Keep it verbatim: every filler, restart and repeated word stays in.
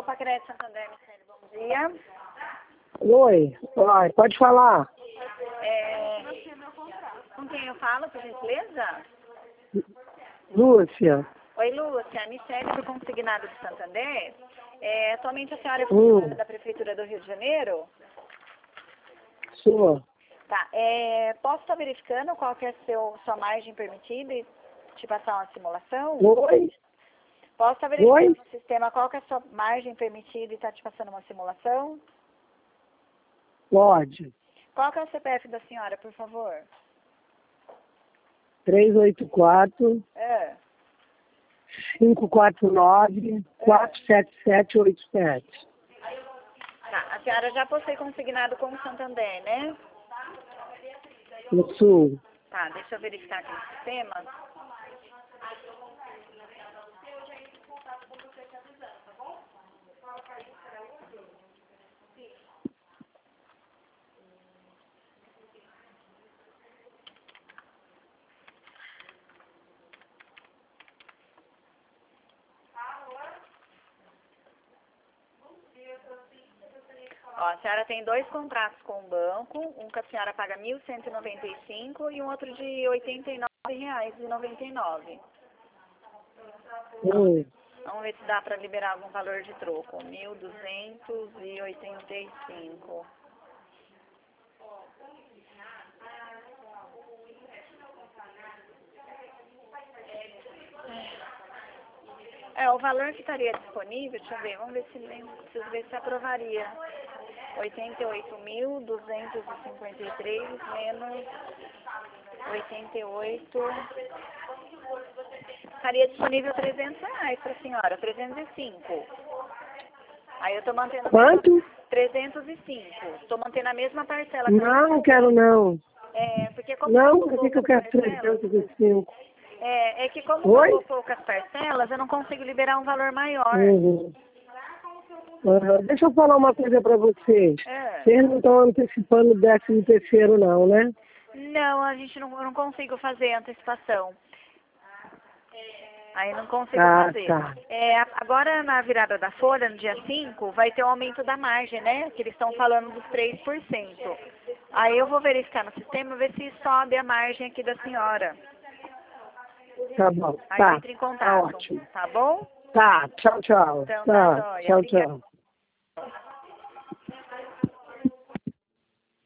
Pacrédito Santander, Michele, bom dia. Oi, oi, pode falar. É, com quem eu falo, por gentileza? Lúcia. Oi, Lúcia. Michele, do Consignado de Santander. É, atualmente a senhora é Hum. funcionária da Prefeitura do Rio de Janeiro? Sua. Tá. É, posso estar verificando qual que é a seu, sua margem permitida e te passar uma simulação? Oi? Posso estar verificando Oi? no sistema qual que é a sua margem permitida e está te passando uma simulação? Pode. Qual que é o C P F da senhora, por favor? três oito quatro, É. cinco quatro nove, quatro sete sete oito sete. Tá. A senhora já possui consignado com o Santander, né? No Sul. Tá, deixa eu verificar aqui no sistema. Ó, a senhora tem dois contratos com o banco, um que a senhora paga mil cento e noventa e cinco e um outro de oitenta e nove reais e noventa e nove. Hum. Vamos ver se dá para liberar algum valor de troco. mil duzentos e oitenta e cinco. É, o valor que estaria disponível, deixa eu ver, vamos ver se lembra, preciso ver se aprovaria. oitenta e oito mil duzentos e cinquenta e três menos oitenta e oito. Estaria disponível trezentos reais para a senhora, trezentos e cinco. Aí eu estou mantendo... Quanto? trezentos e cinco. Estou mantendo a mesma parcela. Não, não quero não. É, porque como Não, são por que que eu poucas quero parcelas, trezentos e cinco? é, é que como Oi? são poucas parcelas, eu não consigo liberar um valor maior. Uhum. Uhum. Deixa eu falar uma coisa pra vocês. É. Vocês não estão antecipando o décimo terceiro não, né? Não, a gente não, eu não consigo fazer antecipação. Aí não consigo Ah, fazer. tá. É, a- agora na virada da folha, no dia cinco, vai ter um aumento da margem, né? Que eles estão falando dos três por cento. Aí eu vou verificar no sistema, ver se sobe a margem aqui da senhora. Tá bom. Aí eu Tá. entro em Tá contato, ótimo. tá bom? Tá, tchau, tchau. Então tá Tá, jóia, tchau, obrigada. tchau.